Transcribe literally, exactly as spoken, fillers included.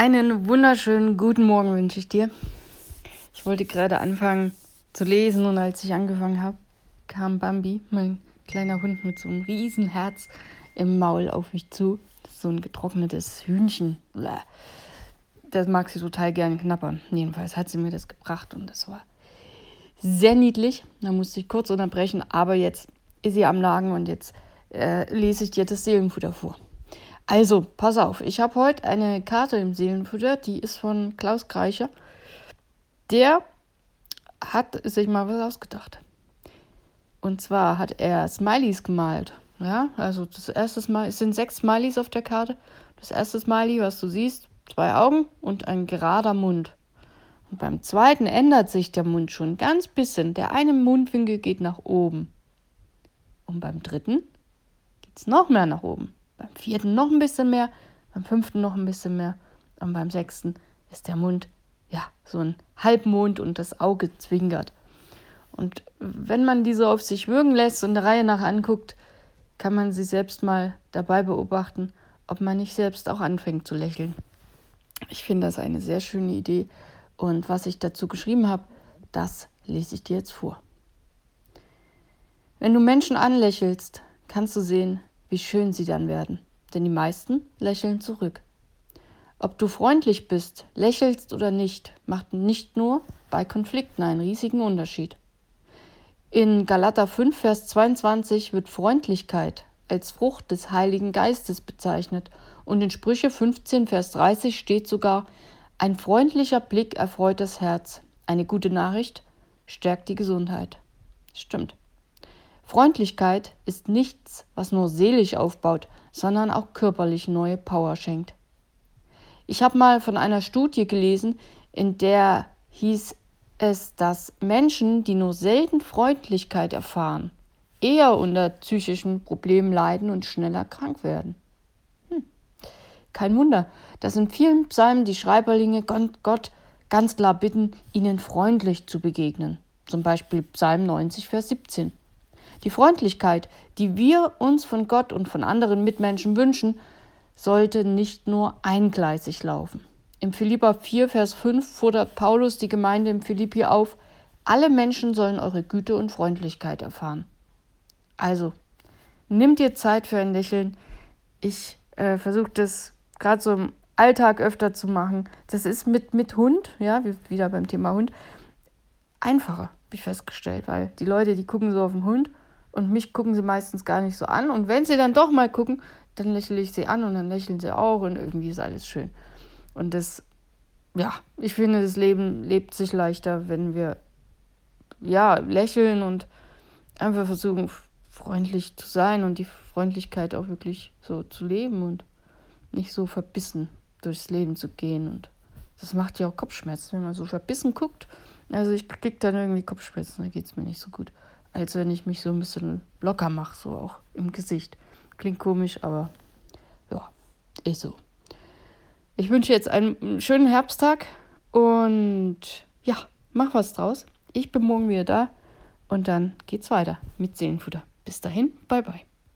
Einen wunderschönen guten Morgen wünsche ich dir. Ich wollte gerade anfangen zu lesen und als ich angefangen habe, kam Bambi, mein kleiner Hund mit so einem riesen Herz im Maul auf mich zu. Das ist so ein getrocknetes Hühnchen. Bäh. Das mag sie total gern knabbern. Jedenfalls hat sie mir das gebracht und das war sehr niedlich. Da musste ich kurz unterbrechen, aber jetzt ist sie am Lagen und jetzt äh, lese ich dir das Seelenfutter vor. Also, pass auf, ich habe heute eine Karte im Seelenfutter, die ist von Klaus Kreicher. Der hat sich mal was ausgedacht. Und zwar hat er Smileys gemalt. Ja, also das erste Smiley, es sind sechs Smileys auf der Karte. Das erste Smiley, was du siehst, zwei Augen und ein gerader Mund. Und beim zweiten ändert sich der Mund schon ein ganz bisschen. Der eine Mundwinkel geht nach oben. Und beim dritten geht es noch mehr nach oben. Beim vierten noch ein bisschen mehr, beim fünften noch ein bisschen mehr und beim sechsten ist der Mund, ja, so ein Halbmond und das Auge zwinkert. Und wenn man diese auf sich wirken lässt und der Reihe nach anguckt, kann man sie selbst mal dabei beobachten, ob man nicht selbst auch anfängt zu lächeln. Ich finde das eine sehr schöne Idee und was ich dazu geschrieben habe, das lese ich dir jetzt vor. Wenn du Menschen anlächelst, kannst du sehen, wie schön sie dann werden, denn die meisten lächeln zurück. Ob du freundlich bist, lächelst oder nicht, macht nicht nur bei Konflikten einen riesigen Unterschied. In Galater fünf, Vers zweiundzwanzig wird Freundlichkeit als Frucht des Heiligen Geistes bezeichnet und in Sprüche fünfzehn, Vers dreißig steht sogar, ein freundlicher Blick erfreut das Herz, eine gute Nachricht stärkt die Gesundheit. Stimmt. Freundlichkeit ist nichts, was nur seelisch aufbaut, sondern auch körperlich neue Power schenkt. Ich habe mal von einer Studie gelesen, in der hieß es, dass Menschen, die nur selten Freundlichkeit erfahren, eher unter psychischen Problemen leiden und schneller krank werden. Hm. Kein Wunder, dass in vielen Psalmen die Schreiberlinge Gott ganz klar bitten, ihnen freundlich zu begegnen. Zum Beispiel Psalm neunzig, Vers siebzehn. Die Freundlichkeit, die wir uns von Gott und von anderen Mitmenschen wünschen, sollte nicht nur eingleisig laufen. Im Philipper vier, Vers fünf fordert Paulus die Gemeinde in Philippi auf, alle Menschen sollen eure Güte und Freundlichkeit erfahren. Also, nimm dir Zeit für ein Lächeln. Ich äh, versuche das gerade so im Alltag öfter zu machen. Das ist mit, mit Hund, ja, wieder beim Thema Hund, einfacher, habe ich festgestellt, weil die Leute, die gucken so auf den Hund und mich gucken sie meistens gar nicht so an. Und wenn sie dann doch mal gucken, dann lächle ich sie an und dann lächeln sie auch und irgendwie ist alles schön. Und das, ja, ich finde, das Leben lebt sich leichter, wenn wir, ja, lächeln und einfach versuchen, freundlich zu sein und die Freundlichkeit auch wirklich so zu leben und nicht so verbissen durchs Leben zu gehen. Und das macht ja auch Kopfschmerzen, wenn man so verbissen guckt. Also ich kriege dann irgendwie Kopfschmerzen, da geht es mir nicht so gut, als wenn ich mich so ein bisschen locker mache, so auch im Gesicht. Klingt komisch, aber ja, ist so. Ich wünsche jetzt einen schönen Herbsttag und ja, mach was draus. Ich bin morgen wieder da und dann geht's weiter mit Seelenfutter. Bis dahin, bye bye.